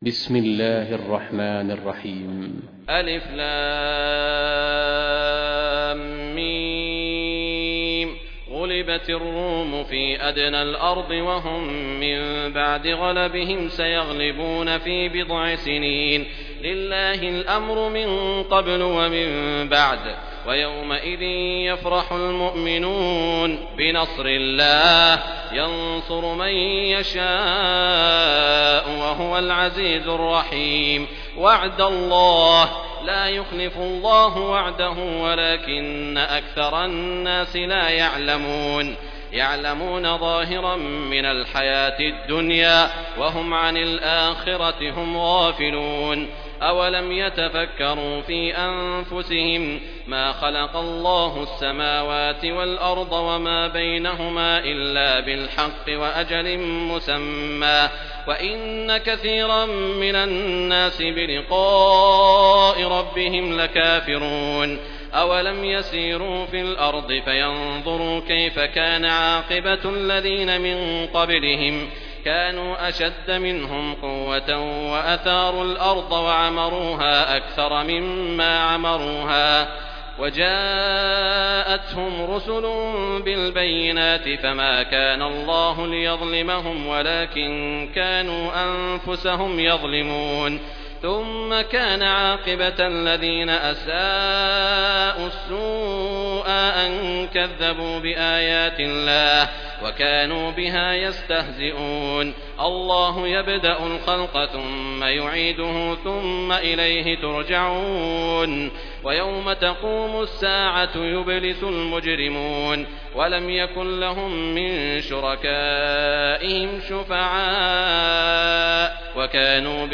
بسم الله الرحمن الرحيم. ألف لام ميم. غلبت الروم في أدنى الأرض وهم من بعد غلبهم سيغلبون في بضع سنين. لله الأمر من قبل ومن بعد ويومئذ يفرح المؤمنون بنصر الله ينصر من يشاء وهو العزيز الرحيم. وعد الله لا يخلف الله وعده ولكن أكثر الناس لا يعلمون ظاهرا من الحياة الدنيا وهم عن الآخرة هم غافلون. أولم يتفكروا في أنفسهم ما خلق الله السماوات والأرض وما بينهما إلا بالحق وأجل مسمى وإن كثيرا من الناس بلقاء ربهم لكافرون. أولم يسيروا في الأرض فينظروا كيف كان عاقبة الذين من قبلهم كانوا أشد منهم قوة وأثاروا الأرض وعمروها أكثر مما عمروها وجاءتهم رسل بالبينات فما كان الله ليظلمهم ولكن كانوا أنفسهم يظلمون. ثم كان عاقبة الذين أساءوا السوء أن كذبوا بآيات الله وكانوا بها يستهزئون. الله يبدأ الخلق ثم يعيده ثم إليه ترجعون. ويوم تقوم الساعة يبلس المجرمون ولم يكن لهم من شركائهم شفعاء وكانوا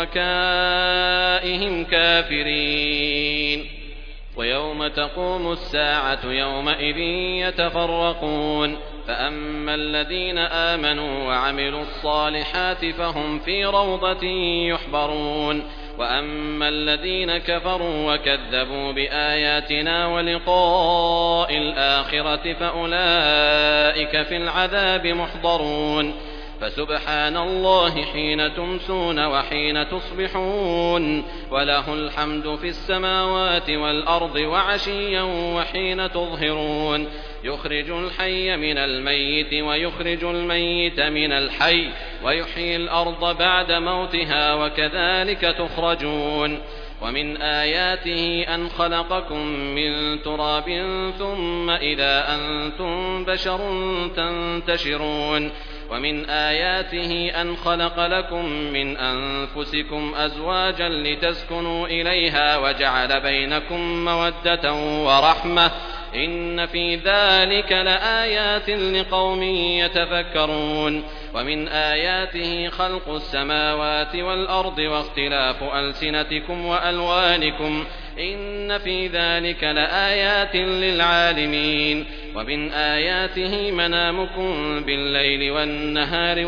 بشركائهم كافرين. ويوم تقوم الساعة يومئذ يتفرقون فأما الذين آمنوا وعملوا الصالحات فهم في روضة يحبرون وأما الذين كفروا وكذبوا بآياتنا ولقاء الآخرة فأولئك في العذاب محضرون. فسبحان الله حين تمسون وحين تصبحون وله الحمد في السماوات والأرض وعشيا وحين تظهرون. يخرج الحي من الميت ويخرج الميت من الحي ويحيي الأرض بعد موتها وكذلك تخرجون. ومن آياته أن خلقكم من تراب ثم إذا أنتم بشر تنتشرون. ومن آياته أن خلق لكم من أنفسكم أزواجا لتسكنوا إليها وجعل بينكم مودة ورحمة إن في ذلك لآيات لقوم يتفكرون. ومن آياته خلق السماوات والأرض واختلاف ألسنتكم وألوانكم إن في ذلك لآيات للعالمين. ومن آياته منامكم بالليل والنهار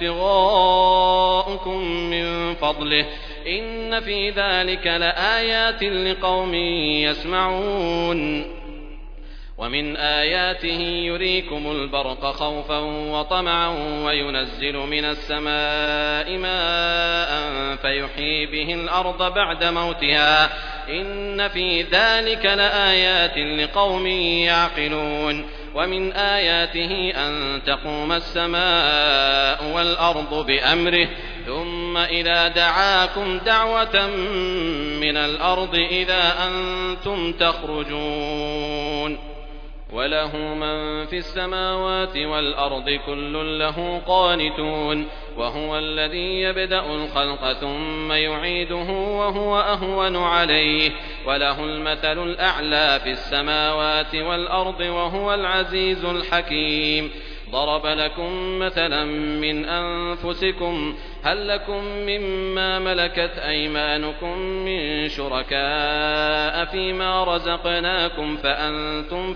وابتغاؤكم من فضله إن في ذلك لآيات لقوم يسمعون. ومن آياته يريكم البرق خوفا وطمعا وينزل من السماء ماء فيحيي به الأرض بعد موتها إن في ذلك لآيات لقوم يعقلون. ومن آياته أن تقوم السماء والأرض بأمره ثم إذا دعاكم دعوة من الأرض إذا أنتم تخرجون. وله من في السماوات والأرض كل له قانتون. وهو الذي يبدأ الخلق ثم يعيده وهو أهون عليه وله المثل الأعلى في السماوات والأرض وهو العزيز الحكيم. ضرب لكم مثلا من أنفسكم هل لكم مما ملكت أيمانكم من شركاء فيما رزقناكم فأنتم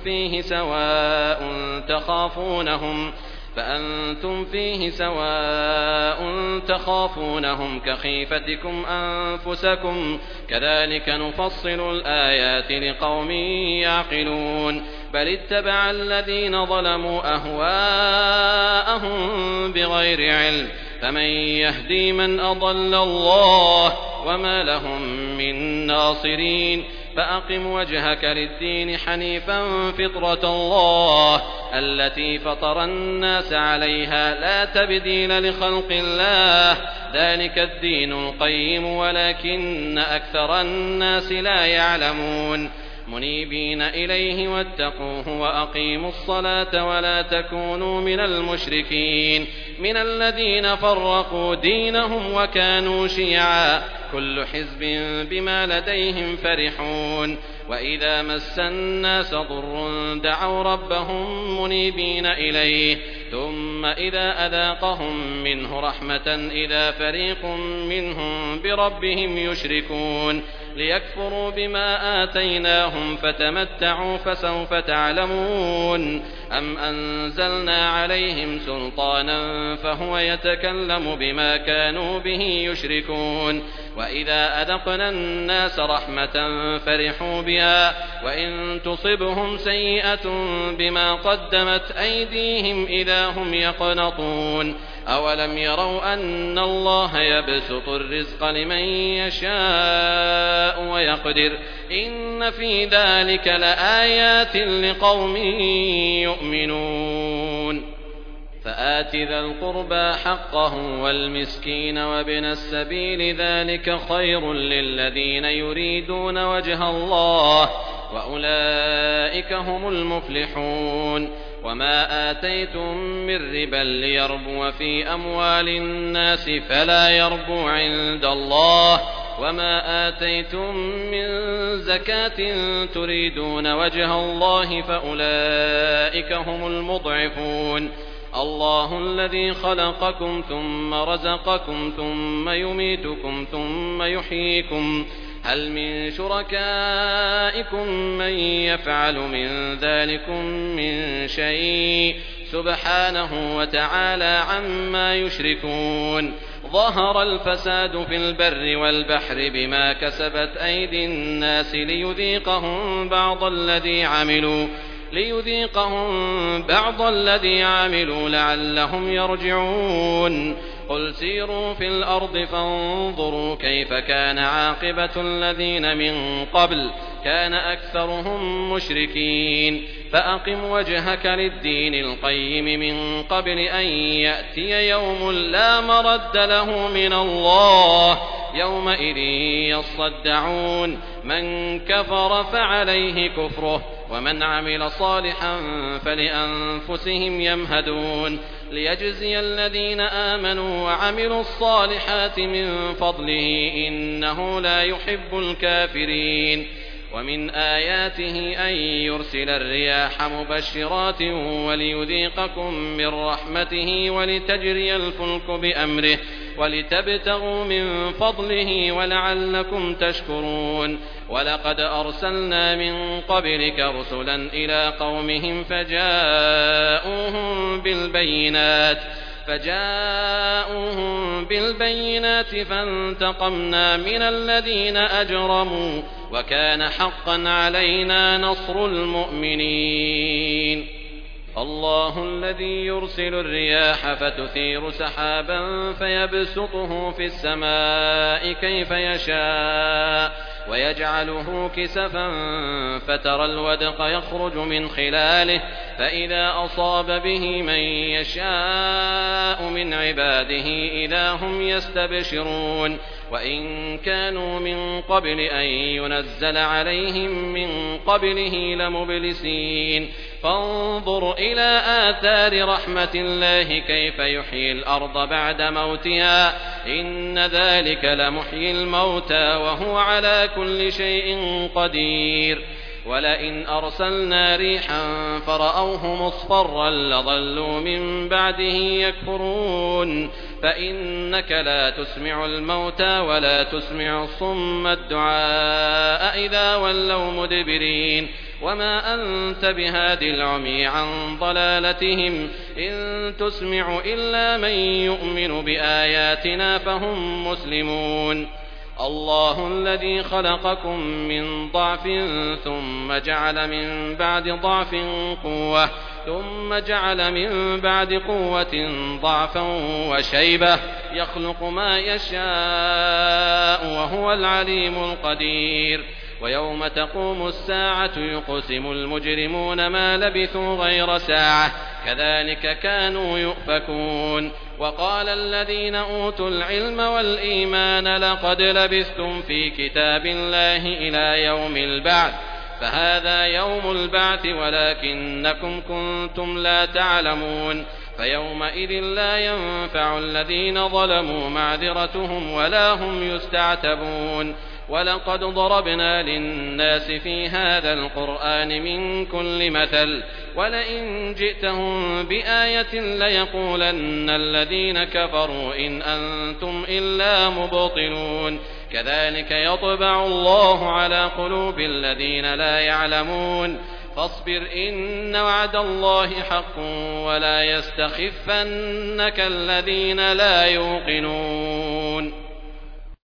فيه سواء تخافونهم كخيفتكم أنفسكم كذلك نفصل الآيات لقوم يعقلون. بل اتبع الذين ظلموا أهواءهم بغير علم فمن يهدي من أضل الله وما لهم من ناصرين فأقم وجهك للدين حنيفا فطرة الله التي فطر الناس عليها لا تبديل لخلق الله ذلك الدين القيم ولكن أكثر الناس لا يعلمون منيبين إليه واتقوه وأقيموا الصلاة ولا تكونوا من المشركين من الذين فرقوا دينهم وكانوا شيعا كل حزب بما لديهم فرحون وإذا مس الناس ضر دعوا ربهم منيبين إليه ثم إذا أذاقهم منه رحمة إذا فريق منهم بربهم يشركون ليكفروا بما آتيناهم فتمتعوا فسوف تعلمون أم أنزلنا عليهم سلطانا فهو يتكلم بما كانوا به يشركون وإذا أذقنا الناس رحمة فرحوا بها وإن تصبهم سيئة بما قدمت أيديهم إذا هم يقنطون أولم يروا أن الله يبسط الرزق لمن يشاء ويقدر إن في ذلك لآيات لقوم يؤمنون فآت ذا القربى حقه والمسكين وابن السبيل ذلك خير للذين يريدون وجه الله وأولئك هم المفلحون وما آتيتم من ربا ليربو في أموال الناس فلا يربو عند الله وما آتيتم من زكاة تريدون وجه الله فأولئك هم المضعفون الله الذي خلقكم ثم رزقكم ثم يميتكم ثم يحييكم هل من شركائكم من يفعل من ذلكم من شيء سبحانه وتعالى عما يشركون ظهر الفساد في البر والبحر بما كسبت أيدي الناس ليذيقهم بعض الذي عملوا لعلهم يرجعون قل سيروا في الأرض فانظروا كيف كان عاقبة الذين من قبل كان أكثرهم مشركين فأقم وجهك للدين القيم من قبل أن يأتي يوم لا مرد له من الله يومئذ يصدعون من كفر فعليه كفره ومن عمل صالحا فلأنفسهم يمهدون ليجزي الذين آمنوا وعملوا الصالحات من فضله إنه لا يحب الكافرين ومن آياته أن يرسل الرياح مبشرات وليذيقكم من رحمته ولتجري الفلك بأمره ولتبتغوا من فضله ولعلكم تشكرون ولقد أرسلنا من قبلك رسلا إلى قومهم فجاءوهم بالبينات فانتقمنا من الذين أجرموا وكان حقا علينا نصر المؤمنين الله الذي يرسل الرياح فتثير سحابا فيبسطه في السماء كيف يشاء ويجعله كسفا فترى الودق يخرج من خلاله فإذا أصاب به من يشاء من عباده إذا هم يستبشرون وإن كانوا من قبل أن ينزل عليهم من قبله لمبلسين فانظر إلى آثار رحمة الله كيف يحيي الأرض بعد موتها إن ذلك لمحيي الموتى وهو على كل شيء قدير ولئن أرسلنا ريحا فرأوه مصفرا لظلوا من بعده يكفرون فإنك لا تسمع الموتى ولا تسمع الصم الدعاء إذا ولوا مدبرين وما أنت بهاد العمي عن ضلالتهم إن تسمع إلا من يؤمن بآياتنا فهم مسلمون الله الذي خلقكم من ضعف ثم جعل من بعد ضعف قوة ثم جعل من بعد قوة ضعفا وشيبة يخلق ما يشاء وهو العليم القدير ويوم تقوم الساعة يقسم المجرمون ما لبثوا غير ساعة كذلك كانوا يؤفكون وقال الذين أوتوا العلم والإيمان لقد لبثتم في كتاب الله إلى يوم البعث فهذا يوم البعث ولكنكم كنتم لا تعلمون فيومئذ لا ينفع الذين ظلموا معذرتهم ولا هم يستعتبون ولقد ضربنا للناس في هذا القرآن من كل مثل ولئن جئتهم بآية ليقولن الذين كفروا إن أنتم إلا مبطلون كذلك يطبع الله على قلوب الذين لا يعلمون فاصبر إن وعد الله حق ولا يستخفنك الذين لا يوقنون